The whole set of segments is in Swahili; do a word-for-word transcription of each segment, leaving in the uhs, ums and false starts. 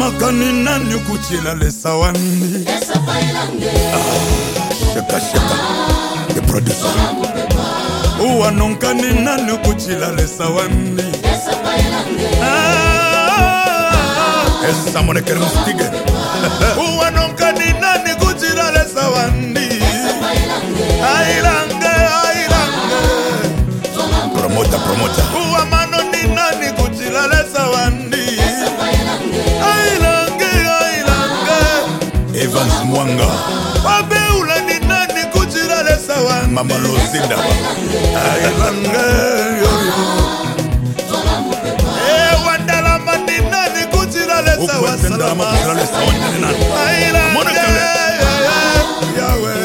makani nani kuchila lesawani. Shaka shaka, the producer. Uwa nonkani nani kuchila lesawani. Esa mone kermustige. Uwa nonkani nani kuchila lesawani. Ailange, ailange. Promota, promota. Uwa mano ni nani kuchila lesawani. Ailange, ailange. Evans Mwanga. Wabe ula ni nani kuchila lesawani. Mama Lucinda. Ailange, yo yo. Eh, wandala mani nani kuchila lesawani. Ukwendala kuchila lesawani ni nani. Ailange, Yahweh.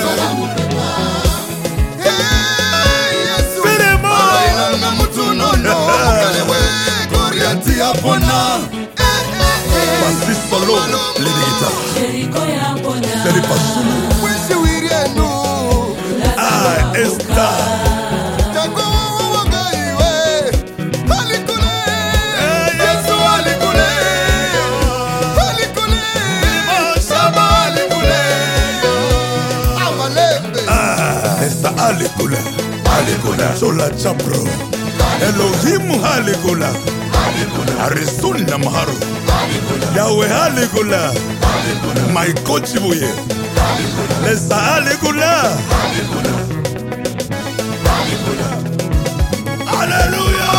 Pasi solo, les guitares. C'est les passous. Ah, Esta. Ah, Esta alikula. Alikula. Sola chapro. Elohim alikula. Arizona Maharo Yahweh Haligula My coach buye Lesa Haligula Hallelujah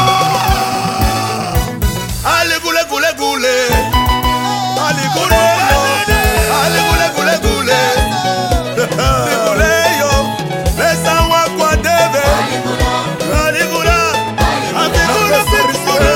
Haligule gule gule Haligule Haligule gule gule Haligule yo Lesa wakwa deve Haligula Haligula Haligula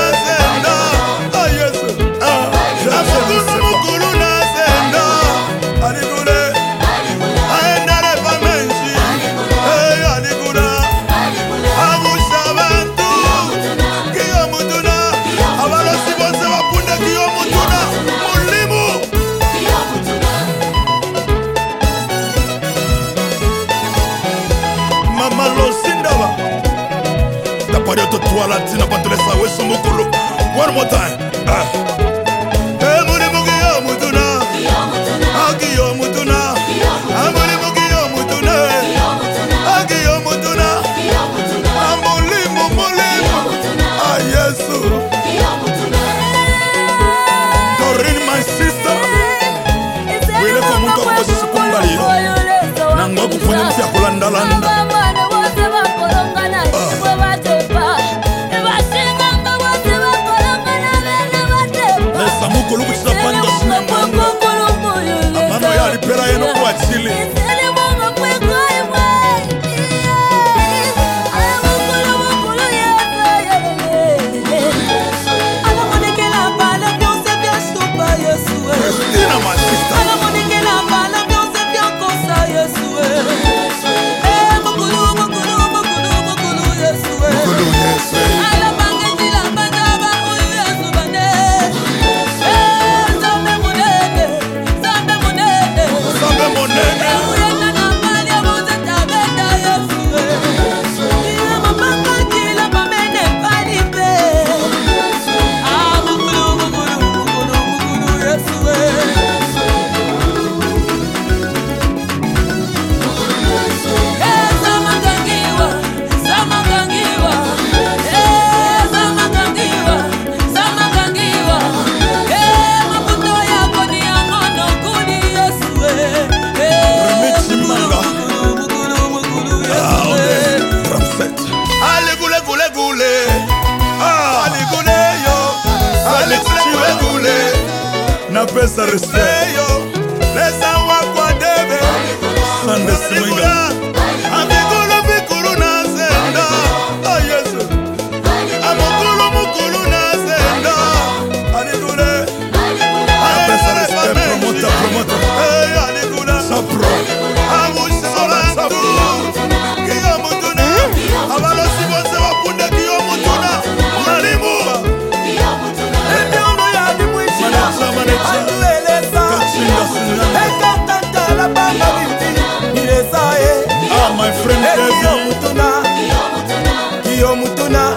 One more time. Ah. Hey, muni mugi yo mutuna. Agi yo mutuna. Amuni mugi yo mutuna. Agi yo mutuna. Amuli mumuli. Ah Yesu. Doreen, my sister. Wile kwa mungu kwa sisi kumbali yo. Nangwa kufunya msi ya kulanda landa. Mukulu kuchita panda sinamanga Amano ya alipera yeno kwa chili Christina, my sister Mukulu Yesu Pesa respeto Lesa wakwa debe Sande swinga Amigulu mikulu na zenda Oh Yesu Amugulu mukulu na zenda Aligule Pesa respeto Promota promota Hey aligula Sapro Amushola tu Kiyo mutuna Abalo sibose wapunde kiyo mutuna Mwalimu Kiyo mutuna Manacha manacha Ah, my friend Kevin. Kiyo mutuna